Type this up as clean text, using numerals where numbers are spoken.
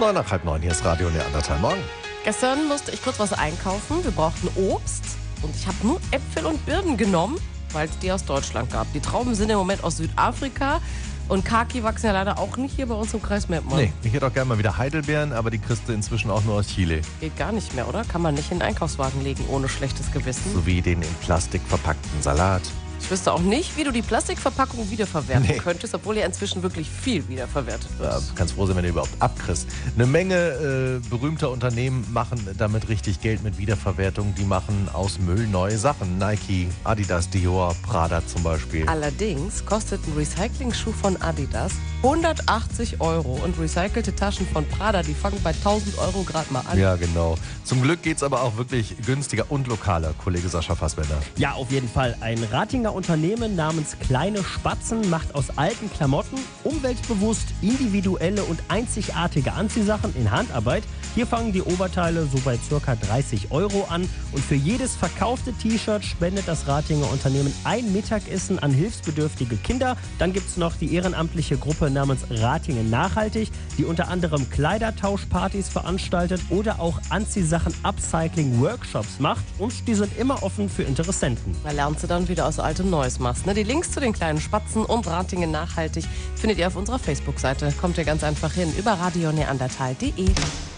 5 nach halb 9. Hier ist Radio Neandertal. Morgen. Gestern musste ich kurz was einkaufen. Wir brauchten Obst und ich habe nur Äpfel und Birnen genommen, weil es die aus Deutschland gab. Die Trauben sind im Moment aus Südafrika und Kaki wachsen ja leider auch nicht hier bei uns im Kreis Mettmann. Nee, ich hätte auch gerne mal wieder Heidelbeeren, aber die kriegst du inzwischen auch nur aus Chile. Geht gar nicht mehr, oder? Kann man nicht in den Einkaufswagen legen ohne schlechtes Gewissen. Sowie den in Plastik verpackten Salat. Ich wüsste auch nicht, wie du die Plastikverpackung wiederverwerten könntest, obwohl ja inzwischen wirklich viel wiederverwertet wird. Ja, kannst froh sein, wenn du überhaupt abkriegst. Eine Menge berühmter Unternehmen machen damit richtig Geld mit Wiederverwertung. Die machen aus Müll neue Sachen. Nike, Adidas, Dior, Prada zum Beispiel. Allerdings kostet ein Recycling-Schuh von Adidas 180 € und recycelte Taschen von Prada, die fangen bei 1000 € gerade mal an. Ja, genau. Zum Glück geht es aber auch wirklich günstiger und lokaler, Kollege Sascha Fassbender. Ja, auf jeden Fall. Ein Ratinger Unternehmen namens Kleine Spatzen macht aus alten Klamotten umweltbewusst individuelle und einzigartige Anziehsachen in Handarbeit. Hier fangen die Oberteile so bei ca. 30 € an und für jedes verkaufte T-Shirt spendet das Ratinger Unternehmen ein Mittagessen an hilfsbedürftige Kinder. Dann gibt es noch die ehrenamtliche Gruppe namens Ratingen Nachhaltig, die unter anderem Kleidertauschpartys veranstaltet oder auch Anziehsachen-Upcycling-Workshops macht und die sind immer offen für Interessenten. Da lernst du dann wieder aus altem Neues machst. Ne? Die Links zu den Kleinen Spatzen und Ratingen Nachhaltig findet ihr auf unserer Facebook-Seite. Kommt ihr ganz einfach hin über radioneandertal.de.